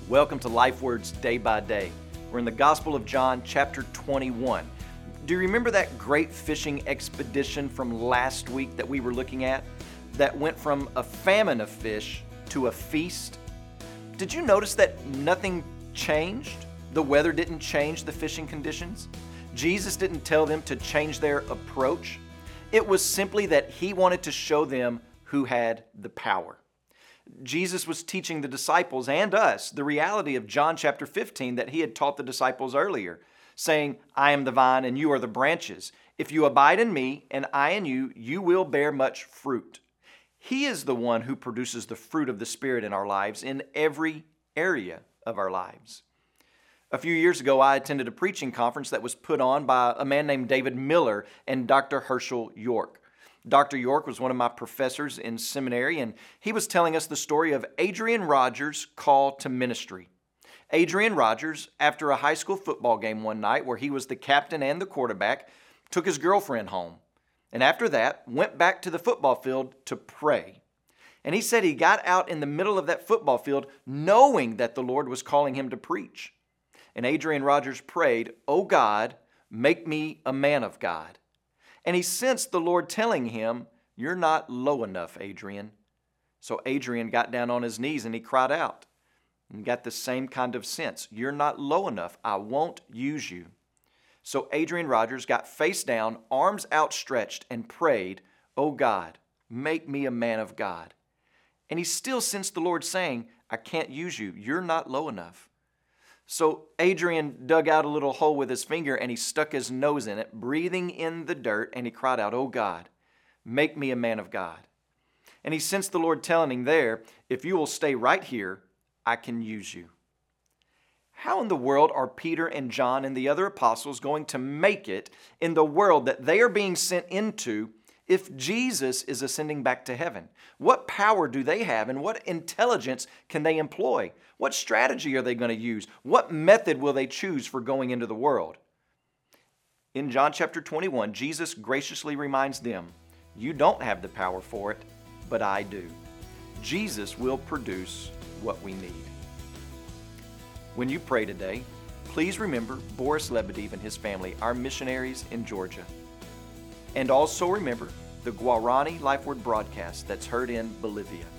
Welcome to Life Words Day by Day. We're in the Gospel of John, chapter 21. Do you remember that great fishing expedition from last week that we were looking at? That went from a famine of fish to a feast? Did you notice that nothing changed? The weather didn't change the fishing conditions? Jesus didn't tell them to change their approach. It was simply that He wanted to show them who had the power. Jesus was teaching the disciples and us the reality of John chapter 15 that He had taught the disciples earlier, saying, I am the vine and you are the branches. If you abide in me and I in you, you will bear much fruit. He is the one who produces the fruit of the Spirit in our lives in every area of our lives. A few years ago, I attended a preaching conference that was put on by a man named David Miller and Dr. Herschel York. Dr. York was one of my professors in seminary, and he was telling us the story of Adrian Rogers' call to ministry. Adrian Rogers, after a high school football game one night where he was the captain and the quarterback, took his girlfriend home. And after that, went back to the football field to pray. And he said he got out in the middle of that football field knowing that the Lord was calling him to preach. And Adrian Rogers prayed, "Oh God, make me a man of God." And he sensed the Lord telling him, "You're not low enough, Adrian." So Adrian got down on his knees and he cried out and got the same kind of sense. You're not low enough. I won't use you. So Adrian Rogers got face down, arms outstretched, and prayed, "Oh God, make me a man of God." And he still sensed the Lord saying, "I can't use you. You're not low enough." So Adrian dug out a little hole with his finger and he stuck his nose in it, breathing in the dirt, and he cried out, "Oh God, make me a man of God." And he sensed the Lord telling him there, "If you will stay right here, I can use you." How in the world are Peter and John and the other apostles going to make it in the world that they are being sent into if Jesus is ascending back to heaven? What power do they have and what intelligence can they employ? What strategy are they going to use? What method will they choose for going into the world? In John chapter 21, Jesus graciously reminds them, you don't have the power for it, but I do. Jesus will produce what we need. When you pray today, please remember Boris Lebedev and his family, our missionaries in Georgia. And also remember the Guarani Life Word broadcast that's heard in Bolivia.